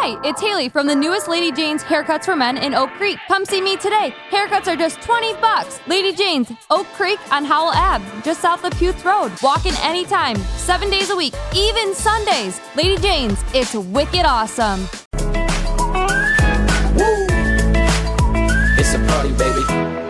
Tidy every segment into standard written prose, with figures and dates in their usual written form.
Hi, it's Haley from the newest Lady Jane's Haircuts for Men in Oak Creek. Come see me today. Haircuts are just $20. Lady Jane's, Oak Creek on Howell Ave, just south of Putes Road. Walk in anytime, 7 days a week, even Sundays. Lady Jane's, it's wicked awesome. Woo! It's a party, baby.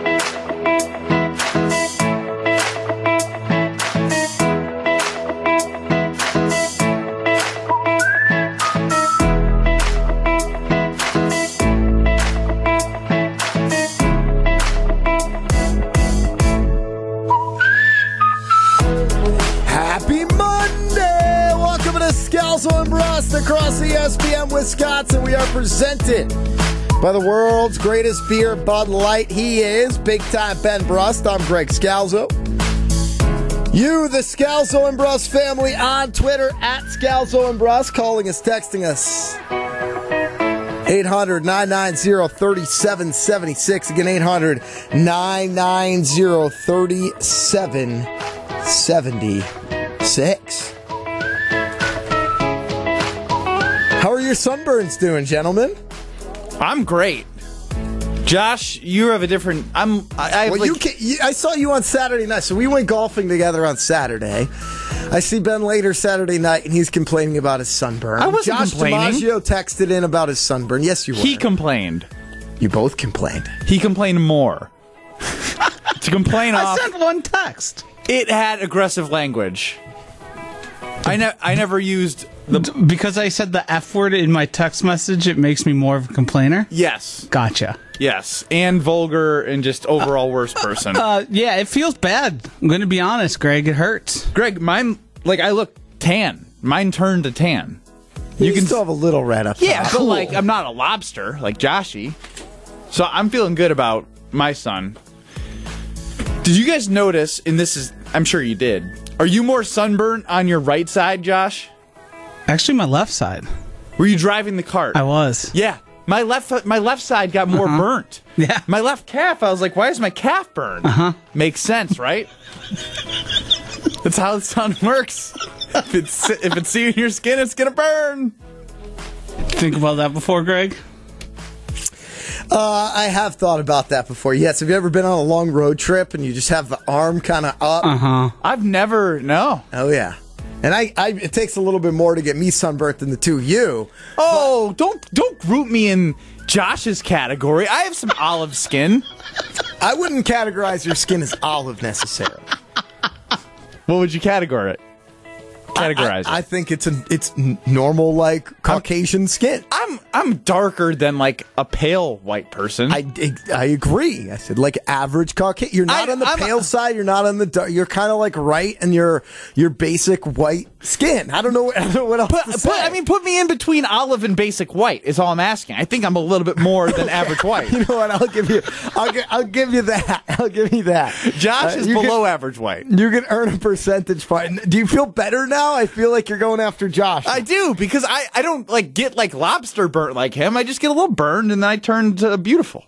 Scalzo and Brust across ESPN Wisconsin. We are presented by the world's greatest beer, Bud Light. He is Big Time Ben Brust. I'm Greg Scalzo. You, the Scalzo and Brust family, on Twitter at Scalzo and Brust, calling us, texting us. 800-990-3776. Again, 800-990-3776. How are your sunburns doing, gentlemen? I'm great. Josh, you have a different... I saw you on Saturday night, so we went golfing together on Saturday. I see Ben later Saturday night, and he's complaining about his sunburn. I wasn't complaining. Josh DiMaggio texted in about his sunburn. Yes, you were. He complained. You both complained. He complained more. To complain off... I sent one text. It had aggressive language. I never used... Because I said the F word in my text message, it makes me more of a complainer? Yes. Gotcha. Yes. And vulgar and just overall worse person. Yeah, it feels bad. I'm going to be honest, Greg. It hurts. Greg, mine, I look tan. Mine turned to tan. You can still have a little red up top. Yeah, but I'm not a lobster like Joshy. So I'm feeling good about my son. Did you guys notice, and this is, I'm sure you did, are you more sunburnt on your right side, Josh? Actually, my left side. Were you driving the cart? I was. Yeah. My left side got more burnt. Yeah. My left calf, I was like, why is my calf burned? Makes sense, right? That's how the sun works. If it's seeing your skin, it's going to burn. Think about that before, Greg? I have thought about that before. Yes. Have you ever been on a long road trip and you just have the arm kind of up? I've never, no. Oh, yeah. And it takes a little bit more to get me sunburnt than the two of you. Oh, don't group me in Josh's category. I have some olive skin. I wouldn't categorize your skin as olive necessarily. What would you categorize it? I think it's normal, Caucasian skin. I'm darker than a pale white person. I agree. I said average Caucasian. You're not on the pale side. You're not on the dark. You're kind of right in your basic white skin. I don't know what else to say. Put me in between olive and basic white is all I'm asking. I think I'm a little bit more than average white. You know what? I'll give you that. I'll give you that. Josh is below average white. You can earn a percentage point. Do you feel better now? I feel like you're going after Josh. I do, because I don't get lobster burnt like him. I just get a little burned and then I turn beautiful.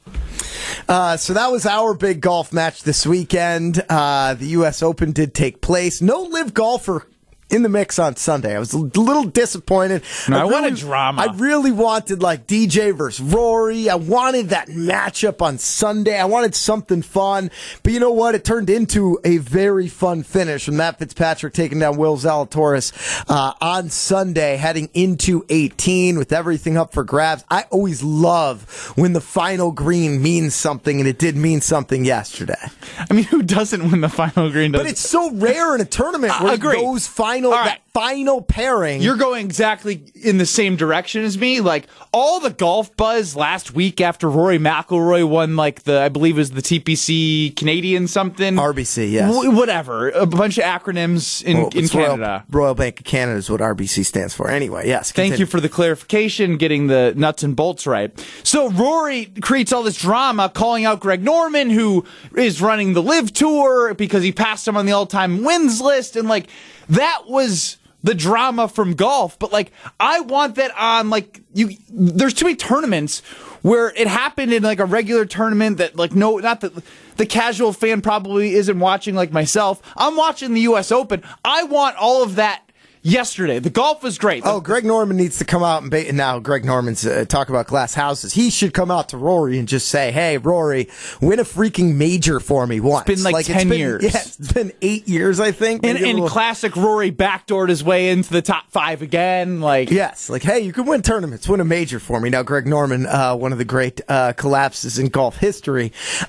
So that was our big golf match this weekend. The U.S. Open did take place. No live golfer in the mix on Sunday. I was a little disappointed. No, I wanted drama. I really wanted DJ versus Rory. I wanted that matchup on Sunday. I wanted something fun. But you know what? It turned into a very fun finish with Matt Fitzpatrick taking down Will Zalatoris on Sunday, heading into 18 with everything up for grabs. I always love when the final green means something, and it did mean something yesterday. Who doesn't when the final green does? But it's so rare in a tournament where those that final pairing. You're going exactly in the same direction as me. All the golf buzz last week after Rory McIlroy won I believe it was the TPC Canadian something. RBC, yes. Whatever. A bunch of acronyms in Canada. Royal Bank of Canada is what RBC stands for. Anyway, yes. Continue. Thank you for the clarification, getting the nuts and bolts right. So Rory creates all this drama calling out Greg Norman, who is running the LIV Tour because he passed him on the all-time wins list. And that was the drama from golf, but I want that on there's too many tournaments where it happened in a regular tournament that not that the casual fan probably isn't watching like myself. I'm watching the US Open. I want all of that yesterday. The golf was great. Oh, Greg Norman needs to come out and now Greg Norman's talk about glass houses. He should come out to Rory and just say, "Hey, Rory, win a freaking major for me once." It's been like 10 years. Yeah, it's been 8 years, I think. And classic Rory backdoored his way into the top 5 again. Yes, hey, you can win tournaments, win a major for me. Now, Greg Norman, one of the great collapses in golf history.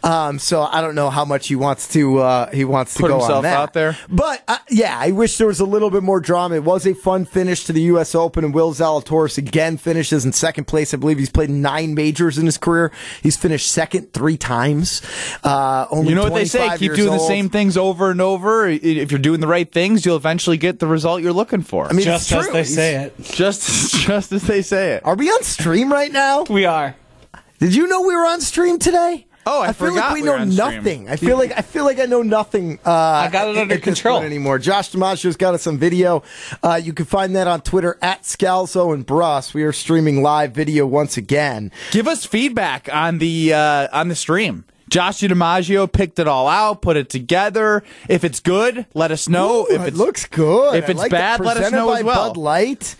So I don't know how much he wants to Put go himself on that. out there. But I wish there was a little bit more drama. It was a fun finish to the U.S. Open, and Will Zalatoris again finishes in second place. I believe he's played 9 majors in his career. He's finished second 3 times. Only you know what they say? Keep doing the same things over and over. If you're doing the right things, you'll eventually get the result you're looking for. I mean, Just it's as true. they say it. Just as they say it. Are we on stream right now? We are. Did you know we were on stream today? Oh, I feel forgot like we we were know on stream. nothing. I feel like I know nothing. I got it under at this control point anymore. Josh DiMaggio's got us on video. You can find that on Twitter at Scalzo and Bruss. We are streaming live video once again. Give us feedback on the stream. Josh DiMaggio picked it all out, put it together. If it's good, let us know. Ooh, it looks good. If it's bad, let us know by as well. Bud Light.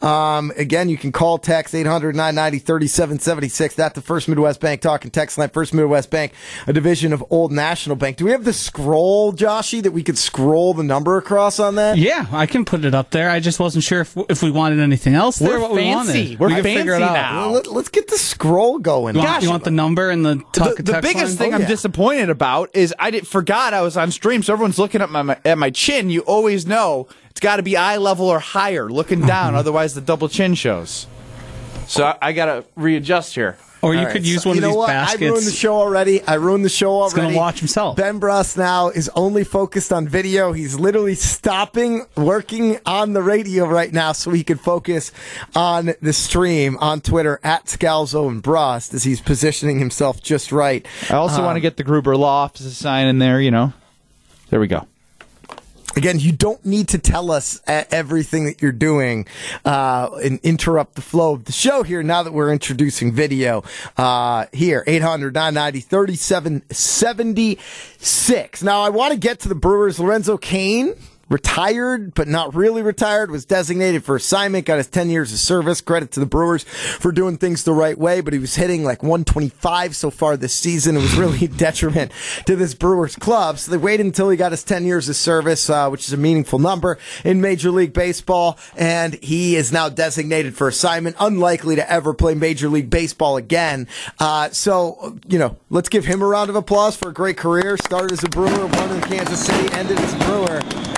Again, you can call, text 800-990-3776. That's the First Midwest Bank talking text line. First Midwest Bank, a division of Old National Bank. Do we have the scroll, Joshy, that we could scroll the number across on that? Yeah, I can put it up there. I just wasn't sure if we wanted anything else there. We're what fancy. We wanted. We're we can figure it fancy out. now. Well, let's get the scroll going. You want the number and the talk The text biggest line? thing Oh, I'm yeah. disappointed about is I forgot I was on stream, so everyone's looking at my chin. You always know it's got to be eye level or higher, looking down. Otherwise, the double chin shows. So I got to readjust here. Or you All could right, use so one you of know these what? baskets. I ruined the show already. He's going to watch himself. Ben Bruss now is only focused on video. He's literally stopping working on the radio right now so he can focus on the stream on Twitter at Scalzo and Bruss as he's positioning himself just right. I also want to get the Gruber Law Office sign in there. There we go. Again, you don't need to tell us everything that you're doing and interrupt the flow of the show here now that we're introducing video here. 800-990-3776. Now, I want to get to the Brewers. Lorenzo Cain, retired, but not really retired, was designated for assignment, got his 10 years of service. Credit to the Brewers for doing things the right way, but he was hitting like 125 so far this season. It was really a detriment to this Brewers club. So they waited until he got his 10 years of service, which is a meaningful number in Major League Baseball, and he is now designated for assignment, unlikely to ever play Major League Baseball again. So, let's give him a round of applause for a great career. Started as a Brewer, won in Kansas City, ended as a Brewer.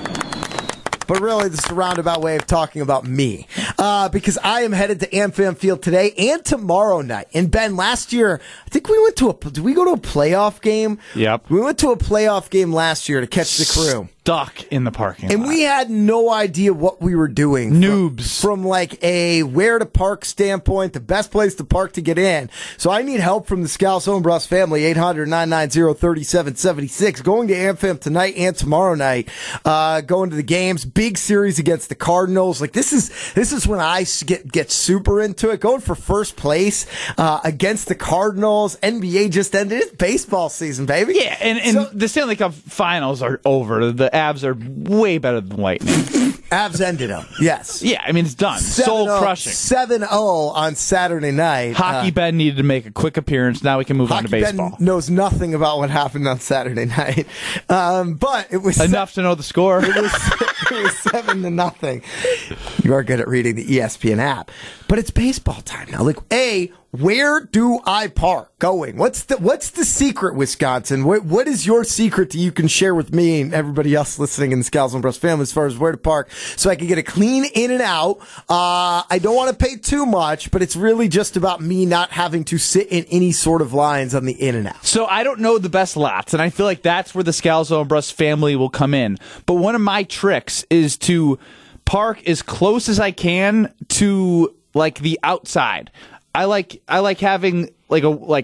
But really, this is a roundabout way of talking about me. Because I am headed to AmFam Field today and tomorrow night. And Ben, last year, I think we went to did we go to a playoff game? Yep. We went to a playoff game last year to catch the Crew. Stuck in the parking And lot. we had no idea what we were doing. Noobs. From like a where to park standpoint, the best place to park to get in. So I need help from the Scalzo and Bruss family, 800-990-3776. Going to AmFam tonight and tomorrow night. Going to the games. Big series against the Cardinals. Like this is when I get super into it. Going for first place against the Cardinals. NBA just ended. It's baseball season, baby. Yeah, and the Stanley Cup Finals are over. The Avs are way better than Lightning. Avs ended them. Yes. Yeah, I mean, it's done. Soul crushing. 7-0 on Saturday night. Hockey Ben needed to make a quick appearance. Now we can move on to Hockey baseball. Ben knows nothing about what happened on Saturday night. But it was Enough to know the score. It was 7-0. You are good at reading the ESPN app. But it's baseball time now. Like, where do I park going? What's the secret, Wisconsin? What is your secret that you can share with me and everybody else listening in the Scalzo and Bruss family as far as where to park so I can get a clean in and out? I don't want to pay too much, but it's really just about me not having to sit in any sort of lines on the in and out. So I don't know the best lots, and I feel like that's where the Scalzo and Bruss family will come in. But one of my tricks is to park as close as I can to like the outside. I like having like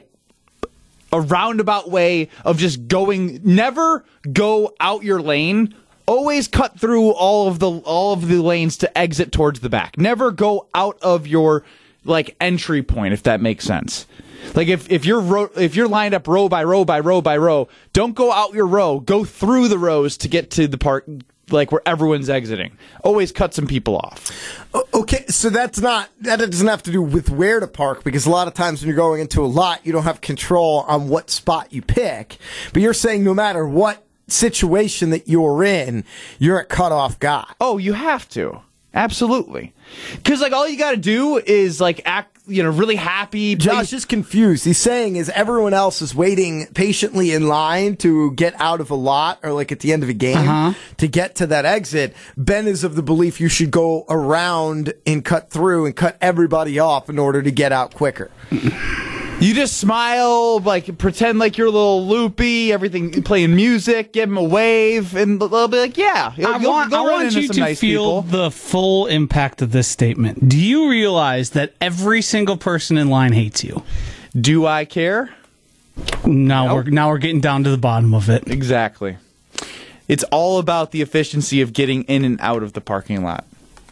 a roundabout way of just going. Never go out your lane. Always cut through all of the lanes to exit towards the back. Never go out of your like entry point, if that makes sense. Like if you're lined up row by row by row by row, don't go out your row. Go through the rows to get to the park. like where everyone's exiting. Always cut some people off. Okay, so that doesn't have to do with where to park, because a lot of times when you're going into a lot, you don't have control on what spot you pick. But you're saying no matter what situation that you're in, you're a cutoff guy. Oh, you have to. Absolutely. Because, like, all you got to do is, like, act, really happy. Josh is confused. He's saying is everyone else is waiting patiently in line to get out of a lot or, like, at the end of a game to get to that exit. Ben is of the belief you should go around and cut through and cut everybody off in order to get out quicker. You just smile, like, pretend like you're a little loopy, everything, playing music, give them a wave, and they'll be like, yeah. I want you to feel the full impact of this statement. Do you realize that every single person in line hates you? Do I care? Now we're getting down to the bottom of it. Exactly. It's all about the efficiency of getting in and out of the parking lot.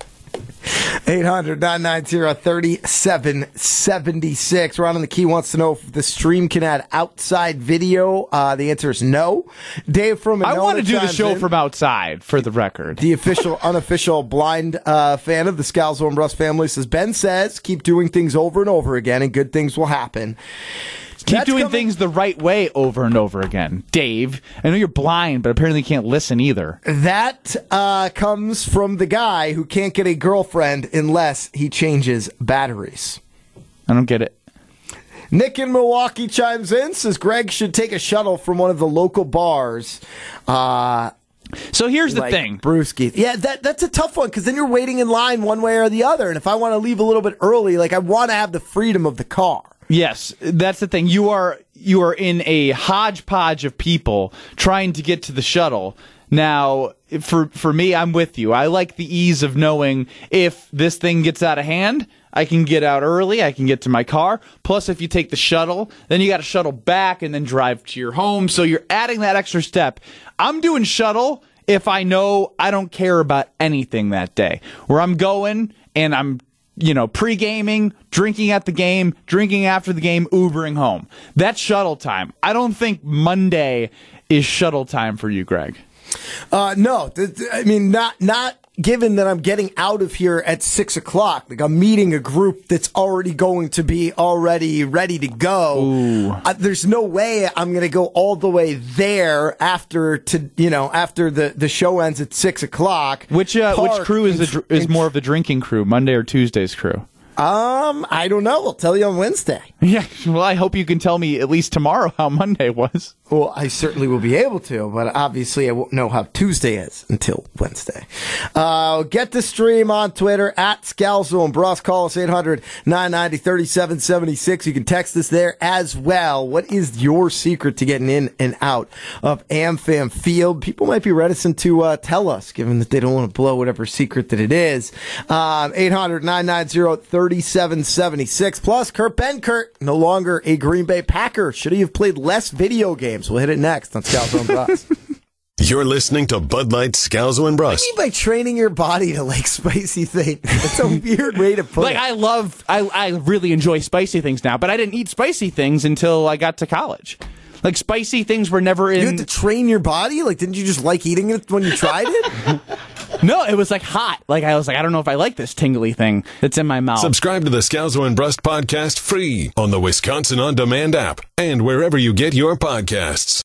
800-990-3776. Ron on the Key wants to know if the stream can add outside video. The answer is no. Dave from Monona, I want to do the show from outside, for the record. The official, unofficial blind fan of the Scalzo and Brust family says, Ben says, keep doing things over and over again and good things will happen. Keep doing things the right way over and over again. Dave, I know you're blind, but apparently you can't listen either. That comes from the guy who can't get a girlfriend unless he changes batteries. I don't get it. Nick in Milwaukee chimes in, says Greg should take a shuttle from one of the local bars. So here's the thing. Brewski. Yeah, that's a tough one, because then you're waiting in line one way or the other. And if I want to leave a little bit early, like, I want to have the freedom of the car. Yes, that's the thing. You are in a hodgepodge of people trying to get to the shuttle. Now, for me, I'm with you. I like the ease of knowing if this thing gets out of hand, I can get out early, I can get to my car. Plus, if you take the shuttle, then you got to shuttle back and then drive to your home. So you're adding that extra step. I'm doing shuttle if I know I don't care about anything that day. Where I'm going and I'm pre-gaming, drinking at the game, drinking after the game, Ubering home. That's shuttle time. I don't think Monday is shuttle time for you, Greg. No, I mean, not given that I'm getting out of here at 6 o'clock. Like, I'm meeting a group that's already going to be already ready to go. There's no way I'm going to go all the way there after the show ends at 6 o'clock. Which crew is more of the drinking crew, Monday or Tuesday's crew? I don't know. I'll tell you on Wednesday. Yeah, well, I hope you can tell me at least tomorrow how Monday was. Well, I certainly will be able to, but obviously I won't know how Tuesday is until Wednesday. Get the stream on Twitter at Scalzo and Brust. Call us 800-990-3776. You can text us there as well. What is your secret to getting in and out of AmFam Field? People might be reticent to tell us, given that they don't want to blow whatever secret that it is. 800-990-3776. Plus, Kurt Benkert, no longer a Green Bay Packer. Should he have played less video games? We'll hit it next on Scalzo and Brust. You're listening to Bud Light, Scalzo and Brust. What do you mean by training your body to like spicy things? It's a weird way to put it. I really enjoy spicy things now, but I didn't eat spicy things until I got to college. Like, spicy things were never in... You had to train your body? Like, didn't you just like eating it when you tried it? No, it was like hot. Like, I was like, I don't know if I like this tingly thing that's in my mouth. Subscribe to the Scalzo and Brust podcast free on the Wisconsin On Demand app and wherever you get your podcasts.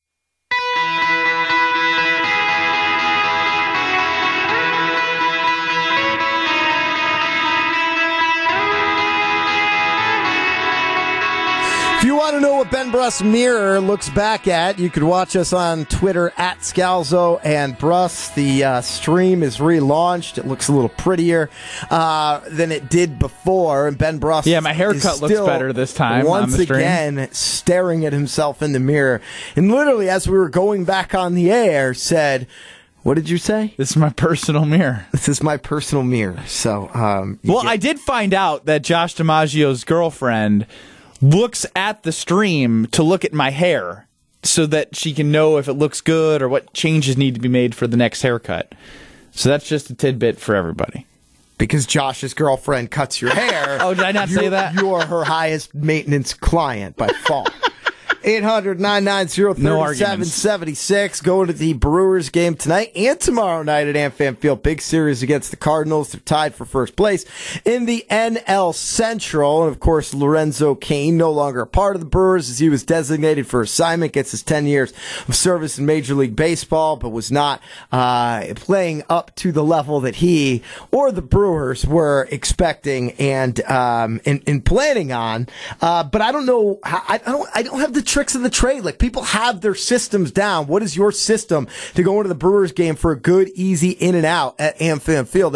If you want to know what Ben Brust's mirror looks back at, you could watch us on Twitter at Scalzo and Brust. The stream is relaunched. It looks a little prettier than it did before. And Ben Brust, my haircut looks better this time. Once on the stream. Again, staring at himself in the mirror. And literally, as we were going back on the air, said, what did you say? This is my personal mirror. This is my personal mirror. So, I did find out that Josh DiMaggio's girlfriend looks at the stream to look at my hair so that she can know if it looks good or what changes need to be made for the next haircut. So that's just a tidbit for everybody. Because Josh's girlfriend cuts your hair. Oh, did I not say that? You are her highest maintenance client by far. 800-990-3776. Going to the Brewers game tonight and tomorrow night at AmFam Field. Big series against the Cardinals. They're tied for first place in the NL Central. And, of course, Lorenzo Cain, no longer a part of the Brewers as he was designated for assignment, gets his 10 years of service in Major League Baseball, but was not playing up to the level that he or the Brewers were expecting and planning on. But I don't know. I don't have the tricks of the trade. Like, people have their systems down. What is your system to go into the Brewers game for a good, easy in and out at AmFam Field?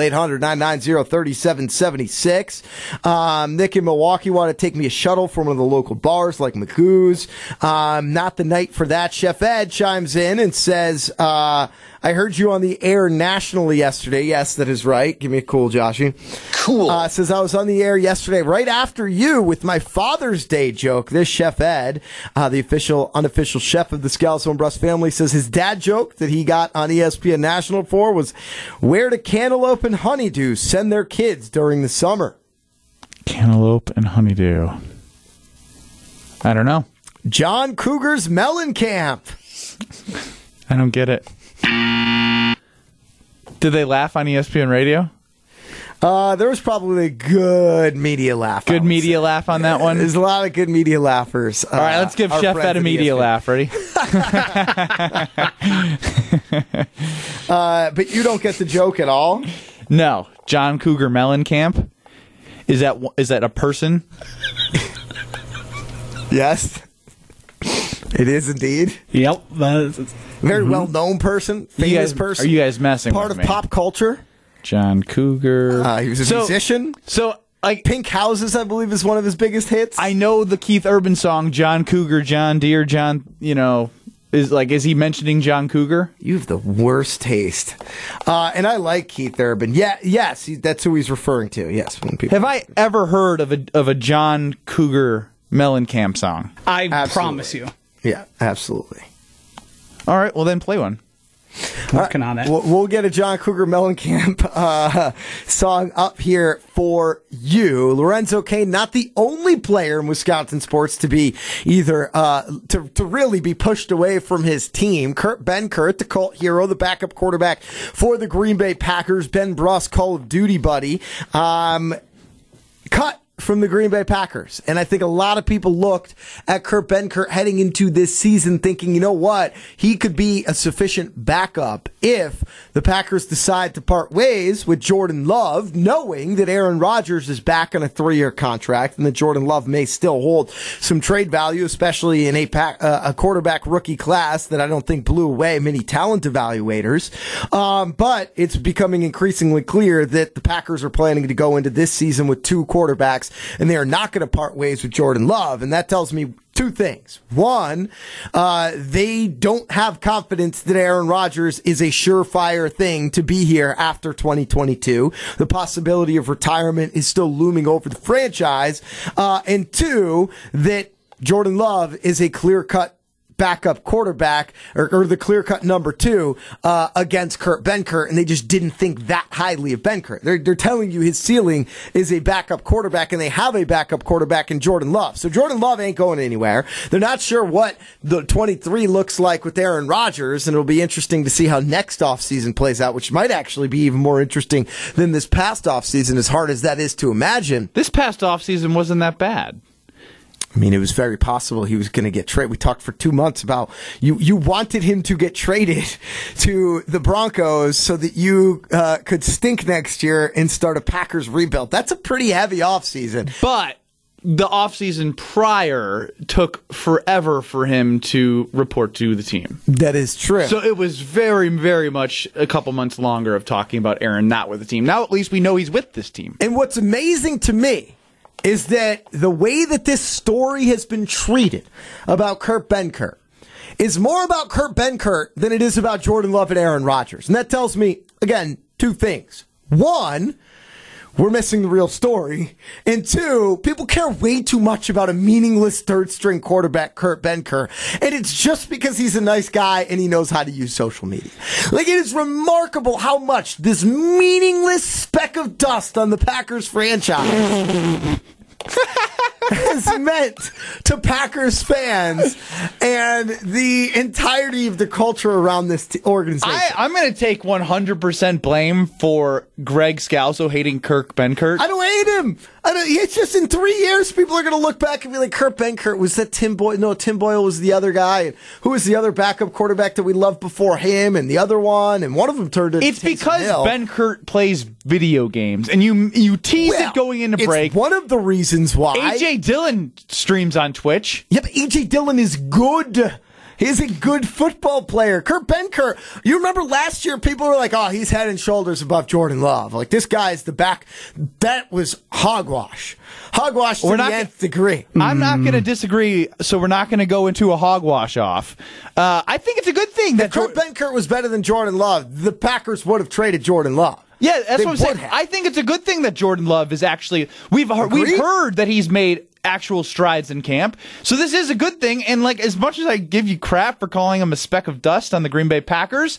800-990-3776. Nick in Milwaukee wanted to take me a shuttle from one of the local bars like Magoo's. Not the night for that. Chef Ed chimes in and says, I heard you on the air nationally yesterday. Yes, that is right. Give me a cool, Joshy. Cool. Says I was on the air yesterday right after you with my Father's Day joke. This Chef Ed, the unofficial chef of the Scalzo and Brust family, says his dad joke that he got on ESPN National for was, where do cantaloupe and honeydew send their kids during the summer? Cantaloupe and honeydew. I don't know. John Cougar's Mellencamp. I don't get it. Did they laugh on ESPN Radio? There was probably a good media laugh. Good media laugh on that one? There's a lot of good media laughers. All right, let's give Chef Ed a media laugh. Ready? But you don't get the joke at all? No. John Cougar Mellencamp? Is that a person? Yes. It is indeed. Yep. Very well-known person, famous person. Are you guys messing part with of me? pop culture. John Cougar. He was a musician. So, like, Pink Houses, I believe, is one of his biggest hits. I know the Keith Urban song, John Cougar, John Deere, John, is he mentioning John Cougar? You have the worst taste. And I like Keith Urban. Yes, that's who he's referring to. Yes. When people have I ever heard of a John Cougar Mellencamp song? I promise you. Yeah, absolutely. All right, well then play one. Working on it. We'll get a John Cougar Mellencamp song up here for you. Lorenzo Cain, not the only player in Wisconsin sports to be either to really be pushed away from his team. Kurt Benkert, the cult hero, the backup quarterback for the Green Bay Packers, Ben Bruss, Call of Duty buddy, cut from the Green Bay Packers. And I think a lot of people looked at Kurt Benkert heading into this season thinking, you know what, he could be a sufficient backup if the Packers decide to part ways with Jordan Love, knowing that Aaron Rodgers is back on a 3-year contract and that Jordan Love may still hold some trade value, especially in a quarterback rookie class that I don't think blew away many talent evaluators. But it's becoming increasingly clear that the Packers are planning to go into this season with 2 quarterbacks, and they are not going to part ways with Jordan Love. And that tells me 2 things. One, they don't have confidence that Aaron Rodgers is a surefire thing to be here after 2022. The possibility of retirement is still looming over the franchise. And 2, that Jordan Love is a clear-cut backup quarterback or the clear-cut number 2 against Kurt Benkert, and they just didn't think that highly of Benkert. They're telling you his ceiling is a backup quarterback, and they have a backup quarterback in Jordan Love. So Jordan Love ain't going anywhere. They're not sure what the 23 looks like with Aaron Rodgers, and it'll be interesting to see how next offseason plays out, which might actually be even more interesting than this past offseason, as hard as that is to imagine. This past offseason wasn't that bad. I mean, it was very possible he was going to get traded. We talked for 2 months about you wanted him to get traded to the Broncos so that you could stink next year and start a Packers rebuild. That's a pretty heavy offseason. But the offseason prior took forever for him to report to the team. That is true. So it was very, very much a couple months longer of talking about Aaron not with the team. Now at least we know he's with this team. And what's amazing to me is that the way that this story has been treated about Kurt Benkert is more about Kurt Benkert than it is about Jordan Love and Aaron Rodgers. And that tells me, again, 2 things. 1, we're missing the real story. And 2, people care way too much about a meaningless third-string quarterback, Kurt Benkert. And it's just because he's a nice guy and he knows how to use social media. Like, it is remarkable how much this meaningless speck of dust on the Packers franchise has meant to Packers fans and the entirety of the culture around this organization. I'm going to take 100% blame for Greg Scalzo hating Kurt Benkert. I don't hate him. It's just in 3 years, people are going to look back and be like, Kurt Benkert, was that Tim Boyle? No, Tim Boyle was the other guy. And who was the other backup quarterback that we loved before him? And the other one, and one of them turned into It's Taysom because Hill. Benkert plays video games, and you tease it going into break. It's one of the reasons why. A.J. Dillon streams on Twitch. Yeah, but A.J. Dillon is good. He's a good football player. Kurt Benkert, you remember last year people were like, oh, he's head and shoulders above Jordan Love. Like, this guy's the back. That was hogwash. Hogwash to the nth degree. I'm not going to disagree, so we're not going to go into a hogwash off. I think it's a good thing that Kurt Benkert was better than Jordan Love. The Packers would have traded Jordan Love. Yeah, that's what I'm saying. I think it's a good thing that Jordan Love is actually... We've heard that he's made actual strides in camp. So this is a good thing. And like, as much as I give you crap for calling him a speck of dust on the Green Bay Packers,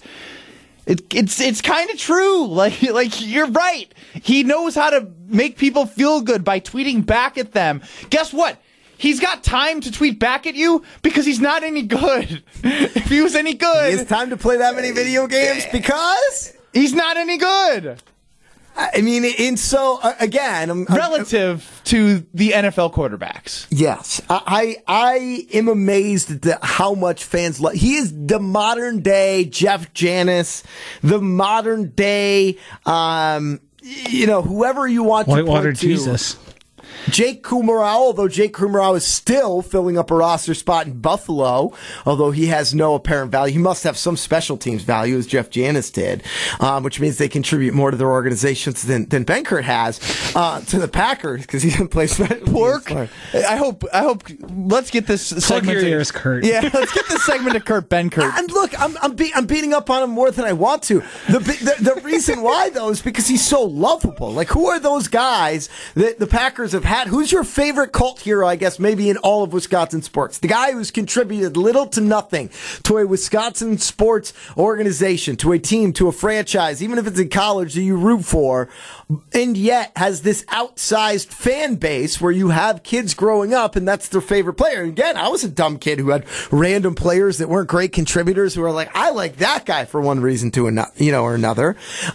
it's kind of true. Like you're right. He knows how to make people feel good by tweeting back at them. Guess what? He's got time to tweet back at you because he's not any good. If he was any good... He has time to play that many video games because... He's not any good. I mean, and so, again... Relative to the NFL quarterbacks. Yes. I am amazed at how much fans love... He is the modern-day Jeff Janis, the modern-day, whoever you want to Whitewater point to. Jesus. Jake Kumerow, although Jake Kumerow is still filling up a roster spot in Buffalo, although he has no apparent value. He must have some special teams value, as Jeff Janis did, which means they contribute more to their organizations than Benkert has to the Packers because he didn't play special Pork. teams. I hope. Let's get this segment. Plug your ears, Kurt. Yeah, let's get this segment to Kurt Benkert. And look, I'm beating up on him more than I want to. The reason why though is because he's so lovable. Like, who are those guys that the Packers have had? Who's your favorite cult hero, I guess, maybe in all of Wisconsin sports? The guy who's contributed little to nothing to a Wisconsin sports organization, to a team, to a franchise, even if it's in college that you root for, and yet has this outsized fan base where you have kids growing up and that's their favorite player. And again, I was a dumb kid who had random players that weren't great contributors who were like, I like that guy for one reason or another.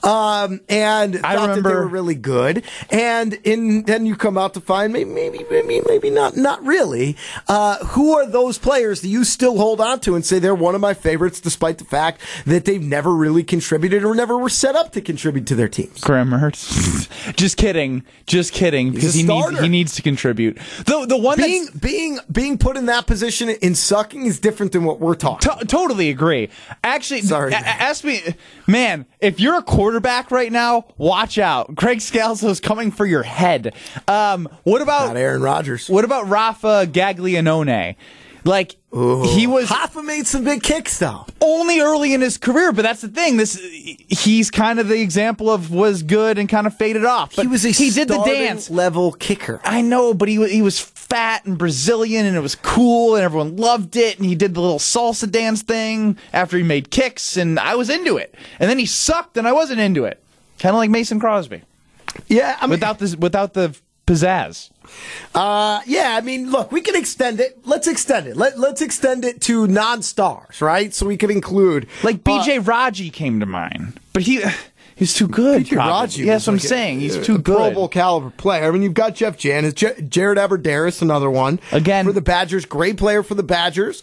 And I thought that they were really good. And then you come out to find maybe not really. Who are those players that you still hold on to and say they're one of my favorites despite the fact that they've never really contributed or never were set up to contribute to their teams? Graham Mertz. Just kidding. Because he needs to contribute. The one being put in that position in sucking is different than what we're talking. Totally agree. Actually, sorry. Ask me, man. If you're a quarterback right now, watch out. Greg Scalzo's coming for your head. What about not Aaron Rodgers? What about Rafa Gaglianone? Like, Hoffa made some big kicks, though. Only early in his career, but that's the thing. He's kind of the example of was good and kind of faded off. But he did the dance level kicker. I know, but he was fat and Brazilian, and it was cool, and everyone loved it. And he did the little salsa dance thing after he made kicks, and I was into it. And then he sucked, and I wasn't into it. Kind of like Mason Crosby. Yeah, I mean, without the pizzazz. Yeah, I mean, look, we can extend it. Let's extend it. Let's extend it to non-stars, right? So we could include... Like, B.J. Raji came to mind. But he's too good. B.J. Raji. Yeah, that's what I'm saying. He's too good. Pro Bowl caliber player. I mean, you've got Jeff Janis. Jared Abbrederis, another one. Again. For the Badgers. Great player for the Badgers.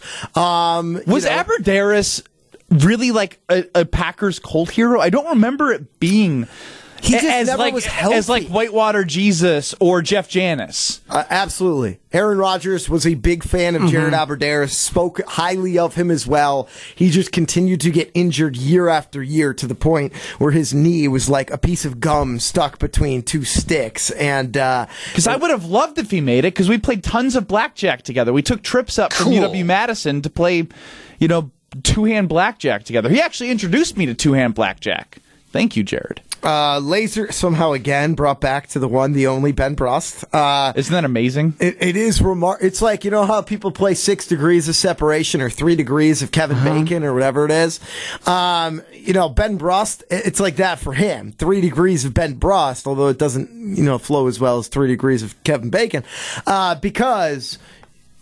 Was Abbrederis really like a Packers cult hero? I don't remember it being... He just never was healthy. As like Whitewater Jesus or Jeff Janis. Absolutely. Aaron Rodgers was a big fan of Jared Abbrederis, spoke highly of him as well. He just continued to get injured year after year to the point where his knee was like a piece of gum stuck between two sticks. And because I would have loved if he made it, because we played tons of blackjack together. We took trips up from UW-Madison to play, two-hand blackjack together. He actually introduced me to two-hand blackjack. Thank you, Jared. Laser somehow again brought back to the one, the only Ben Brust. Isn't that amazing? It is remarkable. It's like, how people play 6 degrees of separation or 3 degrees of Kevin Bacon or whatever it is. Ben Brust, it's like that for him. 3 degrees of Ben Brust, although it doesn't, flow as well as 3 degrees of Kevin Bacon. Because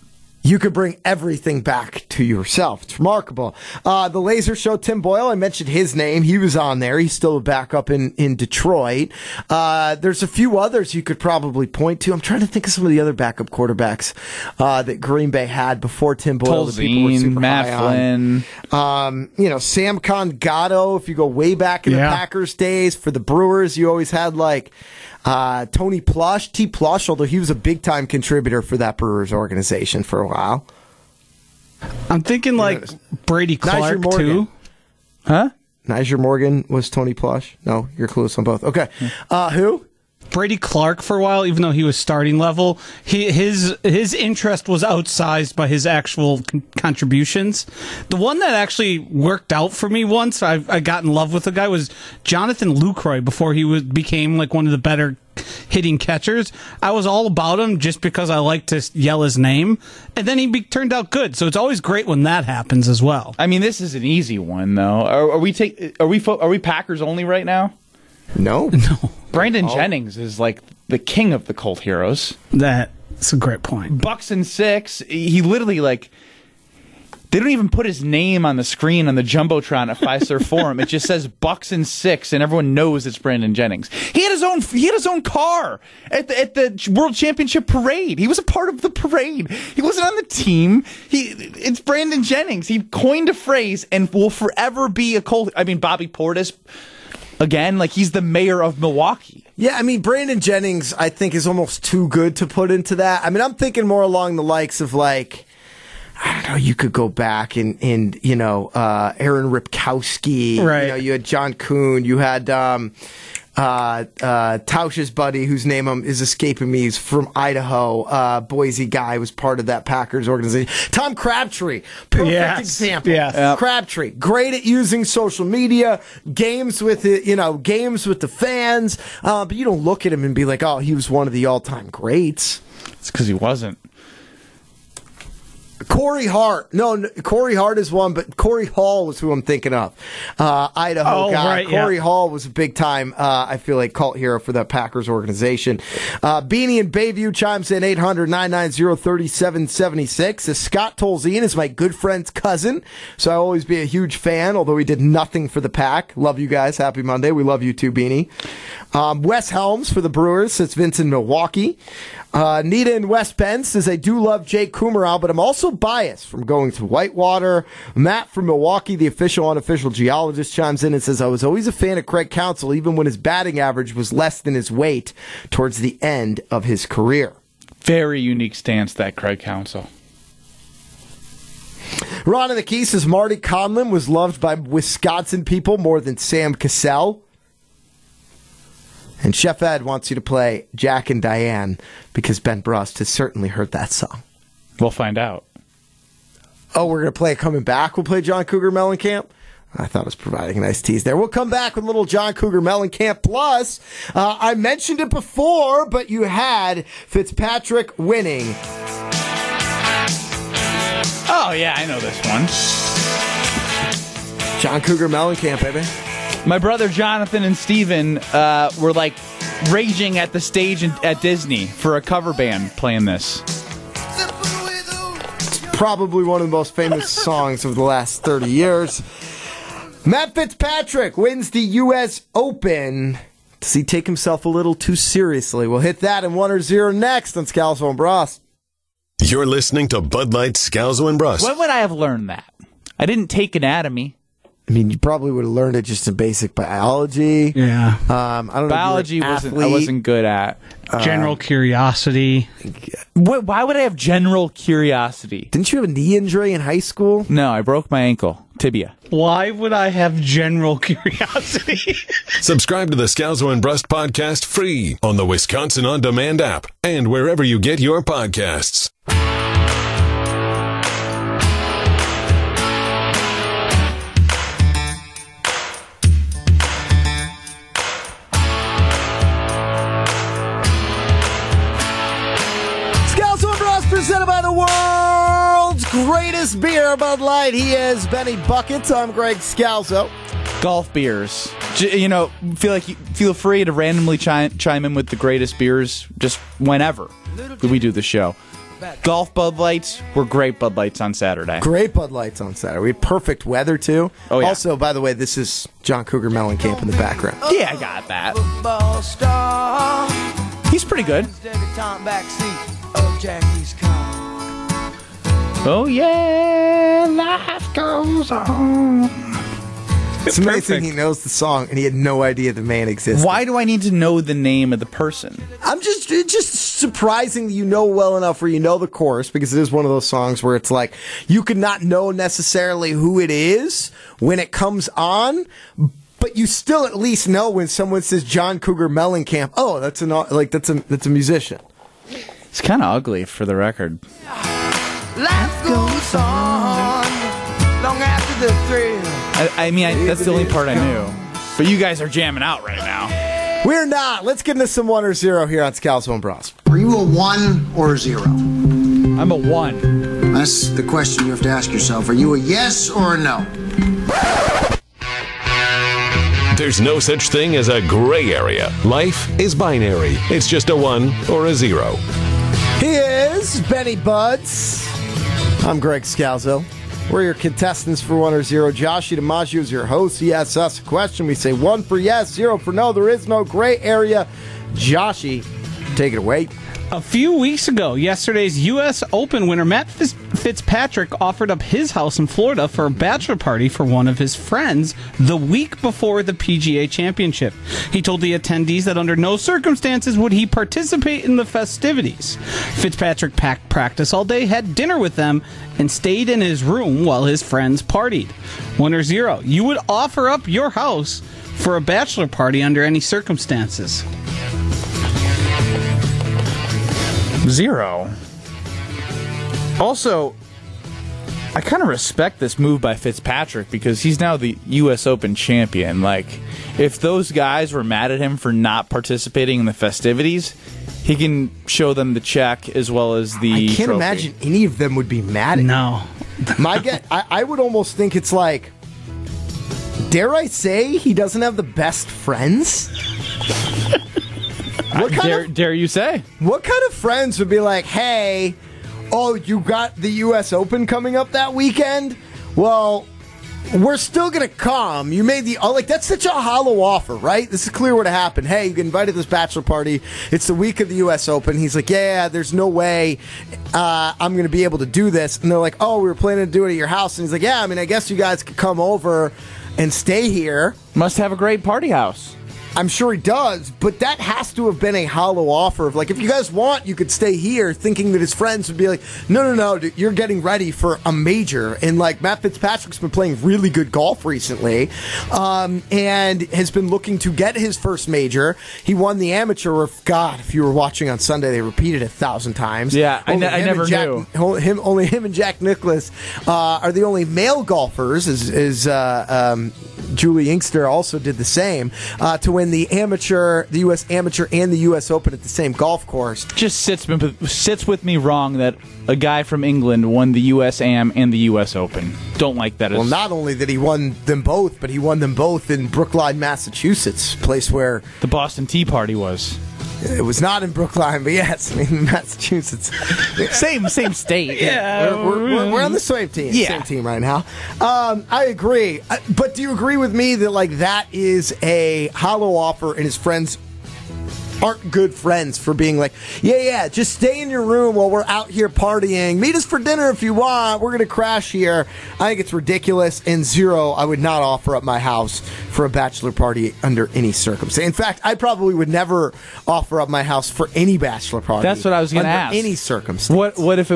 you could bring everything back to yourself. It's remarkable. The Laser Show, Tim Boyle, I mentioned his name. He was on there. He's still a backup in Detroit. There's a few others you could probably point to. I'm trying to think of some of the other backup quarterbacks that Green Bay had before Tim Boyle. Tolzien, Matt Flynn. Sam Gatto, if you go way back in the Packers days. For the Brewers, you always had Tony Plush, T. Plush, although he was a big-time contributor for that Brewers organization for a while. I'm thinking Brady Clark, too. Huh? Niger Morgan was Tony Plush? No, you're close on both. Okay. Who? Brady Clark for a while, even though he was starting level, his interest was outsized by his actual contributions. The one that actually worked out for me once, I got in love with the guy, was Jonathan Lucroy before he became one of the better hitting catchers. I was all about him just because I like to yell his name, and then he turned out good. So it's always great when that happens as well. I mean, this is an easy one though. Are we Packers only right now? No. Brandon Jennings is the king of the cult heroes. That's a great point. Bucks and 6. He literally they don't even put his name on the screen on the Jumbotron at Fiserv Forum. It just says Bucks and 6, and everyone knows it's Brandon Jennings. He had his own car at the World Championship parade. He was a part of the parade. He wasn't on the team. It's Brandon Jennings. He coined a phrase and will forever be a cult. I mean, Bobby Portis. Again, he's the mayor of Milwaukee. Yeah, I mean, Brandon Jennings, I think, is almost too good to put into that. I mean, I'm thinking more along the likes of, I don't know, you could go back and Aaron Ripkowski. Right. You had John Kuhn. You had Tausch's buddy, whose name is escaping me. He's from Idaho. Boise guy, was part of that Packers organization. Tom Crabtree, perfect example. Yes. Yep. Crabtree, great at using social media, games with the fans. But you don't look at him and be like, oh, he was one of the all-time greats. It's because he wasn't. Corey Hart. No, Corey Hart is one, but Corey Hall was who I'm thinking of. Idaho guy. Right, Corey Hall was a big time, I feel like, cult hero for that Packers organization. Beanie in Bayview chimes in 800-990-3776. Scott Tolzien is my good friend's cousin, so I'll always be a huge fan, although he did nothing for the Pack. Love you guys. Happy Monday. We love you too, Beanie. Wes Helms for the Brewers. It's Vince in Milwaukee. Nita in West Bend says, I do love Jake Kumerow, but I'm also biased from going to Whitewater. Matt from Milwaukee, the official unofficial geologist, chimes in and says, I was always a fan of Craig Counsell, even when his batting average was less than his weight towards the end of his career. Very unique stance, that Craig Counsell. Ron in the Key says, Marty Conlon was loved by Wisconsin people more than Sam Cassell. And Chef Ed wants you to play Jack and Diane because Ben Brust has certainly heard that song. We'll find out. Oh, we're going to play Coming Back. We'll play John Cougar Mellencamp. I thought I was providing a nice tease there. We'll come back with a little John Cougar Mellencamp. Plus, I mentioned it before, but you had Fitzpatrick winning. Oh, yeah, I know this one. John Cougar Mellencamp, baby. My brother Jonathan and Steven were raging at the stage at Disney for a cover band playing this. It's probably one of the most famous songs of the last 30 years. Matt Fitzpatrick wins the U.S. Open. Does he take himself a little too seriously? We'll hit that in 1 or 0 next on Scalzo and Brust. You're listening to Bud Light, Scalzo and Brust. When would I have learned that? I didn't take anatomy. I mean, you probably would have learned it just in basic biology. Yeah. I don't know. Biology I wasn't good at. General curiosity. Why would I have general curiosity? Didn't you have a knee injury in high school? No, I broke my ankle. Tibia. Why would I have general curiosity? Subscribe to the Scalzo and Brust podcast free on the Wisconsin On Demand app and wherever you get your podcasts. Presented by the world's greatest beer, Bud Light. He is Benny Buckets. I'm Greg Scalzo. Golf beers. Feel free to randomly chime in with the greatest beers just whenever we do the show. golf Bud Lights were great Bud Lights on Saturday. Great Bud Lights on Saturday. We had perfect weather, too. Oh, yeah. Also, by the way, this is John Cougar Mellencamp in the background. Yeah, I got that. He's pretty good. Oh, yeah, life goes on. It's amazing he knows the song, and he had no idea the man existed. Why do I need to know the name of the person? It's just surprising that you know well enough where you know the chorus, because it is one of those songs where it's like, you could not know necessarily who it is when it comes on, but you still at least know when someone says John Cougar Mellencamp, oh, that's a musician. It's kind of ugly, for the record. Life goes on long after the thrill. That's the only part I knew. But you guys are jamming out right now. We're not. Let's get into some 1 or 0 here on Scalzo and Bros. Are you a 1 or a 0? I'm a 1. That's the question you have to ask yourself. Are you a yes or a no? There's no such thing as a gray area. Life is binary. It's just a 1 or a 0. He is Benny Buds. I'm Greg Scalzo. We're your contestants for 1 or 0. Joshie DiMaggio is your host. He asks us a question. We say 1 for yes, 0 for no. There is no gray area. Joshie, take it away. A few weeks ago, yesterday's U.S. Open winner Matt Fitzpatrick offered up his house in Florida for a bachelor party for one of his friends the week before the PGA Championship. He told the attendees that under no circumstances would he participate in the festivities. Fitzpatrick packed practice all day, had dinner with them, and stayed in his room while his friends partied. 1 or 0. You would offer up your house for a bachelor party under any circumstances. 0. Also, I kind of respect this move by Fitzpatrick because he's now the U.S. Open champion. Like, if those guys were mad at him for not participating in the festivities, he can show them the check as well as the I can't trophy. imagine any of them would be mad at No. I would almost think it's like, dare I say he doesn't have the best friends? Dare you say? What kind of friends would be like, hey, oh, you got the U.S. Open coming up that weekend? Well, we're still going to come. You made that's such a hollow offer, right? This is clear what happened. Hey, you get invited to this bachelor party. It's the week of the U.S. Open. He's like, yeah, there's no way I'm going to be able to do this. And they're like, oh, we were planning to do it at your house. And he's like, yeah, I guess you guys could come over and stay here. Must have a great party house. I'm sure he does, but that has to have been a hollow offer of like, if you guys want, you could stay here, thinking that his friends would be like, no, dude, you're getting ready for a major. And like, Matt Fitzpatrick's been playing really good golf recently, and has been looking to get his first major. He won the amateur. God, if you were watching on Sunday, they repeated it 1,000 times. Yeah, I never knew. Only him and Jack Nicklaus are the only male golfers, as Julie Inkster also did the same, to win the U.S. Amateur and the U.S. Open at the same golf course. Just sits with me wrong that a guy from England won the U.S. Am and the U.S. Open. Don't like that. Well, not only did he won them both, but he won them both in Brookline, Massachusetts, place where the Boston Tea Party was. It was not in Brookline, but yes, Massachusetts. Same state. Yeah, we're on the same team. Yeah. Same team right now. I agree. But do you agree with me that like that is a hollow offer and his friends aren't good friends for being like, yeah, just stay in your room while we're out here partying. Meet us for dinner if you want. We're going to crash here. I think it's ridiculous. And 0, I would not offer up my house for a bachelor party under any circumstance. In fact, I probably would never offer up my house for any bachelor party. That's what I was going to ask. Any circumstance. What if it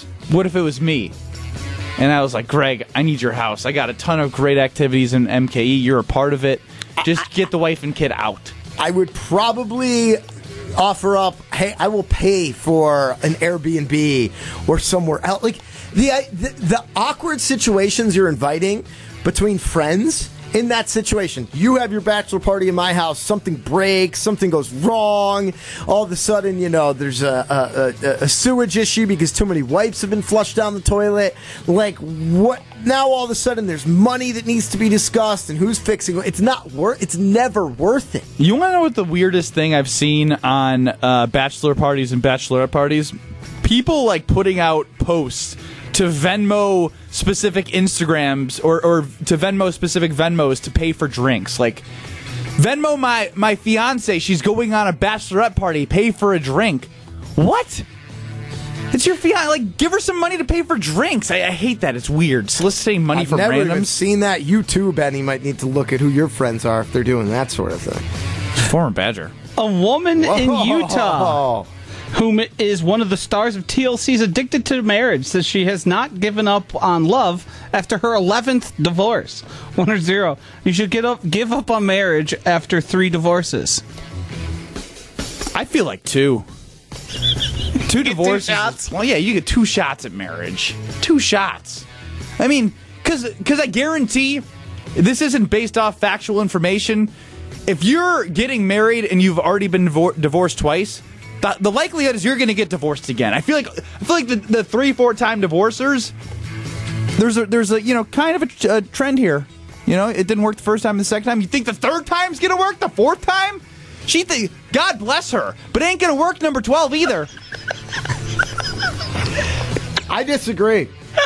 was me? And I was like, Greg, I need your house. I got a ton of great activities in MKE. You're a part of it. Just get the wife and kid out. I would probably offer up, hey, I will pay for an Airbnb or somewhere else. Like the awkward situations you're inviting between friends. In that situation, you have your bachelor party in my house, something breaks, something goes wrong, all of a sudden, there's a sewage issue because too many wipes have been flushed down the toilet. Like, what? Now all of a sudden there's money that needs to be discussed and who's fixing it. It's never worth it. You want to know what the weirdest thing I've seen on bachelor parties and bachelorette parties? people like putting out posts to Venmo specific Instagrams or to Venmo specific Venmos to pay for drinks. Like, Venmo my fiance, she's going on a bachelorette party, pay for a drink. What? It's your fiance. Like, give her some money to pay for drinks. I hate that. It's weird. Soliciting money from randoms. I've never even seen that. You too, Ben. You might need to look at who your friends are if they're doing that sort of thing. Former Badger. A woman in Utah whom is one of the stars of TLC's Addicted to Marriage says she has not given up on love after her 11th divorce. 1 or 0. You should give up on marriage after 3 divorces. I feel like 2. 2 divorces. 2 shots? Well, yeah, you get 2 shots at marriage. 2 shots. I mean, because I guarantee this isn't based off factual information. If you're getting married and you've already been divorced twice, the likelihood is you're going to get divorced again. I feel like the 3-4 time divorcers, there's a kind of a trend here. It didn't work the first time and the second time. You think the third time's going to work? The fourth time? God bless her, but it ain't going to work number 12 either. I disagree.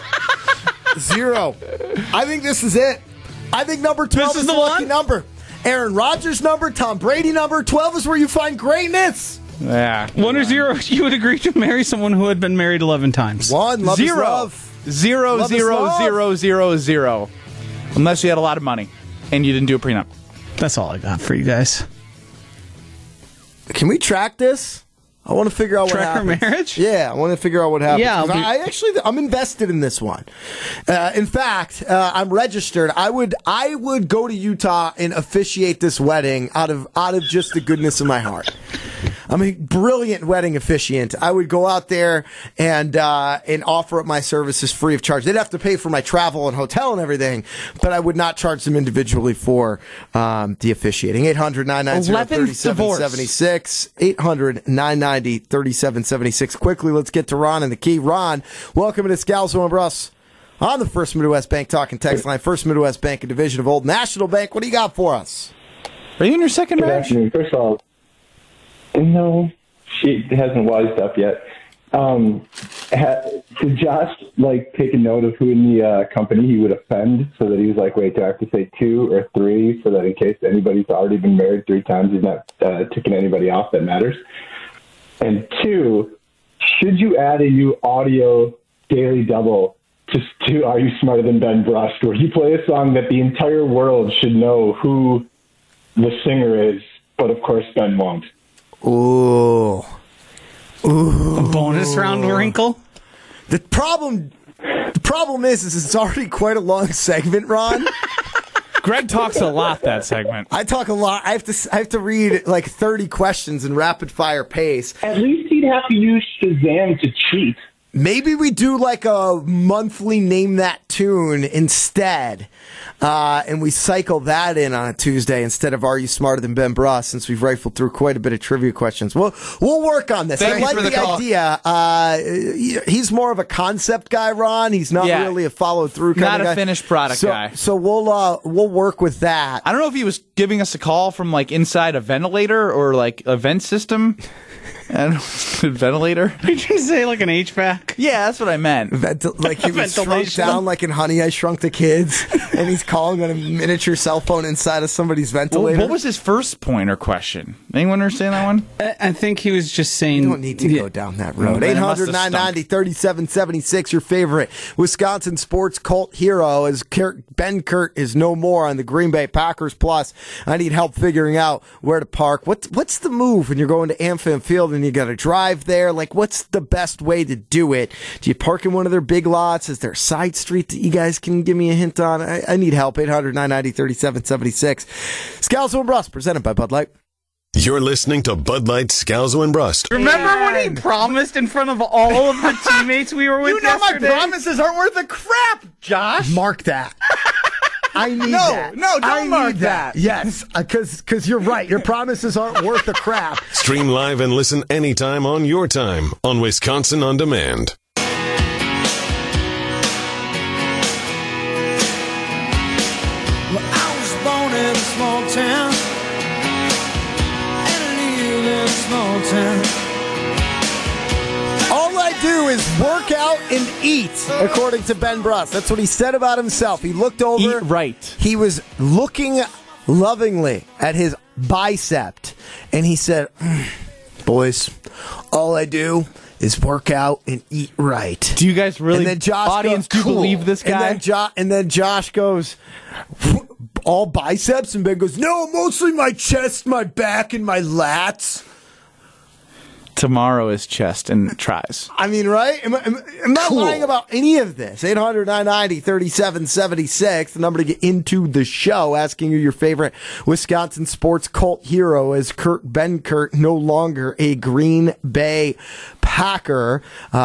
0. I think this is it. I think number 12 is the lucky number. Aaron Rodgers number, Tom Brady number. 12 is where you find greatness. Yeah. 1 or 0, you would agree to marry someone who had been married 11 times. 1, love 0. is love. 0, Love is 0, love. 0, 0, 0. Unless you had a lot of money and you didn't do a prenup. That's all I got for you guys. Can we track this? I want to figure out what happens. Track her marriage? Yeah, I want to figure out what happens. Yeah, I'm invested in this one. In fact, I'm registered. I would go to Utah and officiate this wedding out of just the goodness of my heart. I'm a brilliant wedding officiant. I would go out there and offer up my services free of charge. They'd have to pay for my travel and hotel and everything, but I would not charge them individually for the officiating. 800-990-3776. 800-990-3776. Quickly, let's get to Ron in the key. Ron, welcome to Scalzo and Bruss on the First Midwest Bank talking text line. First Midwest Bank, a division of Old National Bank. What do you got for us? Are you in your second Good marriage? afternoon. First of all, no, she hasn't wised up yet. Did Josh take a note of who in the company he would offend, so that he was like, wait, do I have to say 2 or 3, so that in case anybody's already been married 3 times, he's not ticking anybody off that matters? And 2, should you add a new audio daily double to Are You Smarter Than Ben Brust, where you play a song that the entire world should know who the singer is, but of course Ben won't? Ooh. A bonus round wrinkle? The problem is it's already quite a long segment, Ron. Greg talks a lot that segment. I talk a lot. I have to read 30 questions in rapid fire pace. At least he'd have to use Shazam to cheat. Maybe we do a monthly Name That Tune instead, and we cycle that in on a Tuesday instead of Are You Smarter Than Ben Brust, since we've rifled through quite a bit of trivia questions. We'll work on this. I like the idea. He's more of a concept guy, Ron. He's not really a follow through kind of guy. Not a finished product guy. So we'll work with that. I don't know if he was giving us a call from inside a ventilator or a vent system. Ventilator? Did you say an HVAC? Yeah, that's what I meant. He was shrunk down in Honey, I Shrunk the Kids, and he's calling on a miniature cell phone inside of somebody's ventilator. What was his first point or question? Anyone understand that one? I think he was just saying... You don't need to go down that road. 800-990-3776, your favorite Wisconsin sports cult hero, as Ben Kurt is no more on the Green Bay Packers. Plus, I need help figuring out where to park. What's the move when you're going to AmFam Field and you got to drive there? What's the best way to do it? Do you park in one of their big lots? Is there a side street that you guys can give me a hint on? I need help. 800-990-3776. Scalzo and Brust, presented by Bud Light. You're listening to Bud Light, Scalzo and Brust. Remember when he promised in front of all of the teammates we were with yesterday? My promises aren't worth a crap, Josh. Mark that. I need that. No, don't mark that. Yes, because you're right. Your promises aren't worth a crap. Stream live and listen anytime on your time on Wisconsin On Demand. Well, I was born in a small town and I live in a small town. All I do out and eat, according to Ben Brust. That's what he said about himself. He looked over. Eat right. He was looking lovingly at his bicep, and he said, boys, all I do is work out and eat right. Do you guys really, and then Josh audience, goes, do you believe this guy? And then Josh goes, all biceps? And Ben goes, no, mostly my chest, my back, and my lats. Tomorrow is chest and tries. I mean, right? I'm not lying about any of this. 800-990-3776, the number to get into the show, asking you your favorite Wisconsin sports cult hero. Is Kurt Benkert no longer a Green Bay Packer?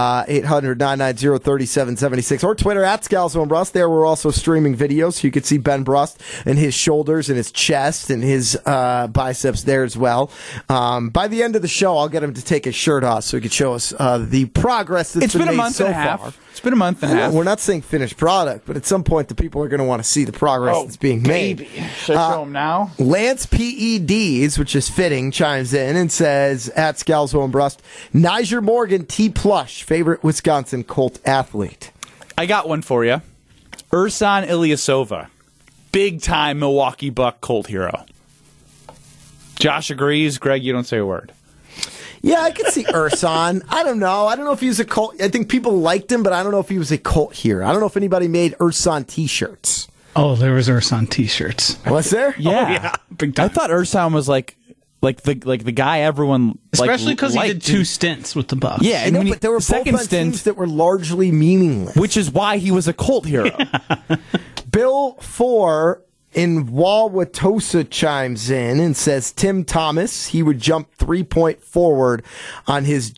800-990-3776, or Twitter at Scalzo and Brust. There we're also streaming videos, so you can see Ben Brust and his shoulders and his chest and his biceps there as well. By the end of the show, I'll get him to take his shirt off so he could show us the progress that's been made a month so and a half. far. It's been a month and a half. We're not saying finished product, but at some point the people are going to want to see the progress that's being made. Should I show him now? Lance PEDs, which is fitting, chimes in and says, at Scalzo and Brust, Niger Morgan T. Plush, favorite Wisconsin Colt athlete. I got one for you. Ersan Ilyasova, big-time Milwaukee Buck Colt hero. Josh agrees. Greg, you don't say a word. Yeah, I could see Ersan. I don't know. I don't know if he was a cult. I think people liked him, but I don't know if he was a cult hero. I don't know if anybody made Ersan t-shirts. Oh, there was Ersan t-shirts. Was there? Yeah. Big time. I thought Ersan was like the guy everyone especially because he did liked. 2 stints with the Bucks. Yeah, and I know, when but there were second both on stint, teams that were largely meaningless. which is why he was a cult hero. Bill 4 in Wauwatosa chimes in and says Tim Thomas, he would jump 3 feet forward on his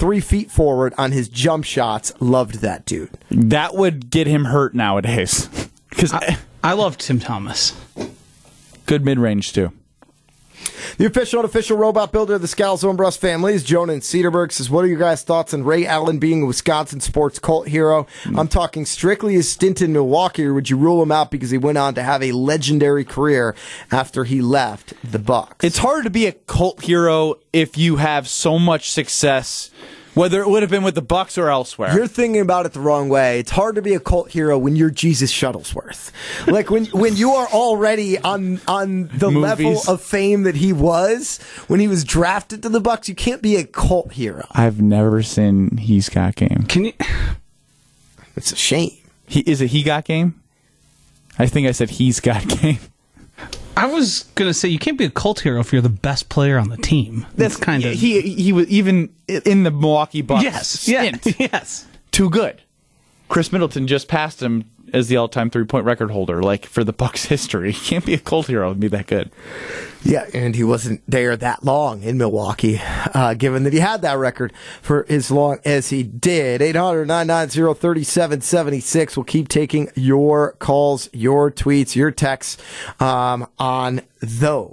jump shots. Loved that dude. That would get him hurt nowadays. Because I love Tim Thomas. good mid-range too. The official and unofficial robot builder of the Scalzo and Brust family is Jonah in Cedarburg. Says, what are your guys' thoughts on Ray Allen being a Wisconsin sports cult hero? I'm talking strictly his stint in Milwaukee, or would you rule him out because he went on to have a legendary career after he left the Bucks? It's hard to be a cult hero if you have so much success, whether it would have been with the Bucks or elsewhere. You're thinking about it the wrong way. It's hard to be a cult hero when you're Jesus Shuttlesworth. Like when you are already on the level of fame that he was when he was drafted to the Bucks, you can't be a cult hero. I've never seen He's Got Game. Can you? It's a shame. Is it He Got Game? I think I said He's Got Game. I was gonna say you can't be a cult hero if you're the best player on the team. That's kind of he was even in the Milwaukee Bucks. yes, stint, yes. too good. Chris Middleton just passed him as the all-time 3-point record holder. Like for the Bucks history, he can't be a cult hero and be that good. Yeah, and he wasn't there that long in Milwaukee, given that he had that record for as long as he did. 800-990-3776. We'll keep taking your calls, your tweets, your texts on those.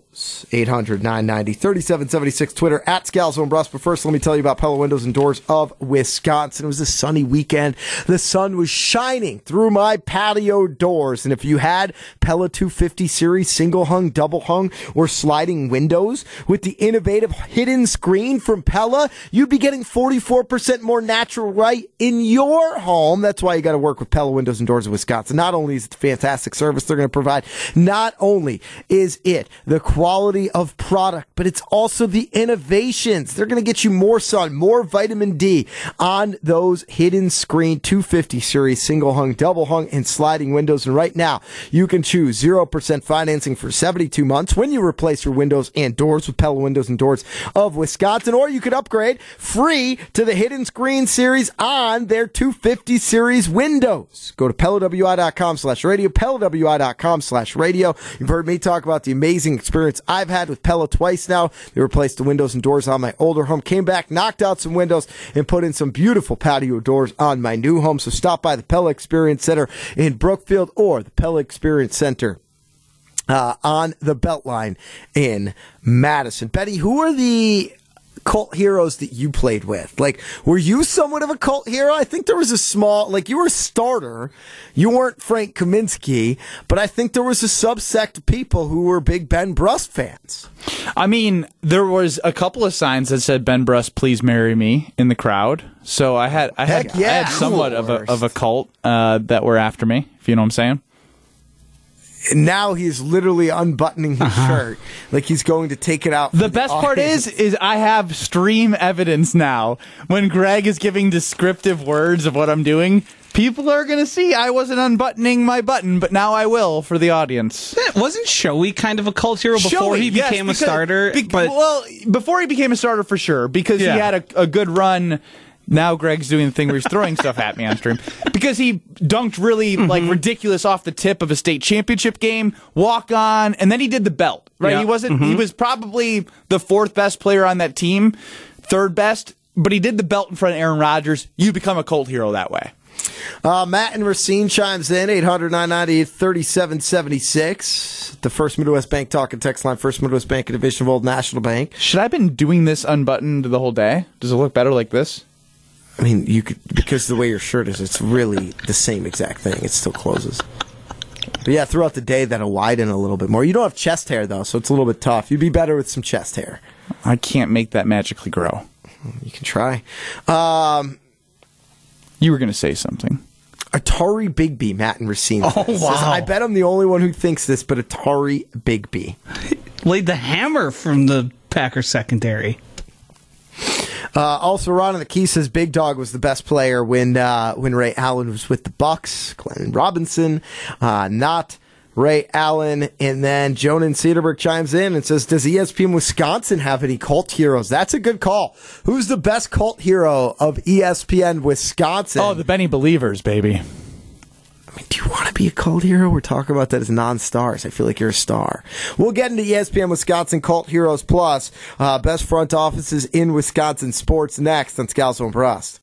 800-990-3776. Twitter at Scalzo and Brust. But first, let me tell you about Pella Windows and Doors of Wisconsin. It was a sunny weekend. The sun was shining through my patio doors. And if you had Pella 250 series single hung, double hung, or sliding windows with the innovative hidden screen from Pella, you'd be getting 44% more natural light in your home. That's why you got to work with Pella Windows and Doors of Wisconsin. Not only is it the fantastic service they're going to provide, not only is it the quality of product, but it's also the innovations. They're going to get you more sun, more vitamin D on those hidden screen 250 series single hung, double hung, and sliding windows. And right now, you can choose 0% financing for 72 months when you replace your windows and doors with Pella Windows and Doors of Wisconsin, or you could upgrade free to the hidden screen series on their 250 series windows. Go to PellaWI.com/radio, PellaWI.com/radio. You've heard me talk about the amazing experience I've had with Pella twice now. They replaced the windows and doors on my older home, came back, knocked out some windows, and put in some beautiful patio doors on my new home. So stop by the Pella Experience Center in Brookfield or the Pella Experience Center on the Beltline in Madison. Betty, who are the cult heroes that you played with? Like, were you somewhat of a cult hero? I think there was a small, like, you were a starter. You weren't Frank Kaminsky, but I think there was a subsect of people who were big Ben Brust fans. I mean, there was a couple of signs that said "Ben Brust, please marry me" in the crowd. So I had somewhat of a cult that were after me, if you know what I'm saying. And now he's literally unbuttoning his shirt like he's going to take it out. The best part is I have stream evidence now. When Greg is giving descriptive words of what I'm doing, people are going to see I wasn't unbuttoning my button, but now I will for the audience. Wasn't Shoei kind of a cult hero before he became a starter? Well, before he became a starter for sure, because he had a good run. Now Greg's doing the thing where he's throwing stuff at me on stream. Because he dunked really like ridiculous off the tip of a state championship game, walk on, and then he did the belt. Right? Yeah. He was probably the fourth best player on that team, third best, but he did the belt in front of Aaron Rodgers. You become a cult hero that way. Matt and Racine chimes in, 800-998-3776. The First Midwest Bank talk and text line, First Midwest Bank, a division of Old National Bank. Should I have been doing this unbuttoned the whole day? Does it look better like this? I mean, you could, because the way your shirt is, it's really the same exact thing. It still closes. But yeah, throughout the day, that'll widen a little bit more. You don't have chest hair, though, so it's a little bit tough. You'd be better with some chest hair. I can't make that magically grow. You can try. You were going to say something. Atari Bigby, Matt and Racine. Oh, wow. I bet I'm the only one who thinks this, but Atari Bigby laid the hammer from the Packers secondary. Also, Ron in the Key says Big Dog was the best player when Ray Allen was with the Bucks. Glenn Robinson, not Ray Allen. And then Joan in Cedarburg chimes in and says, does ESPN Wisconsin have any cult heroes? That's a good call. Who's the best cult hero of ESPN Wisconsin? Oh, the Benny Believers, baby. I mean, do you want to be a cult hero? We're talking about that as non-stars. I feel like you're a star. We'll get into ESPN Wisconsin Cult Heroes Plus. Best front offices in Wisconsin sports next on Scalzo and Brust.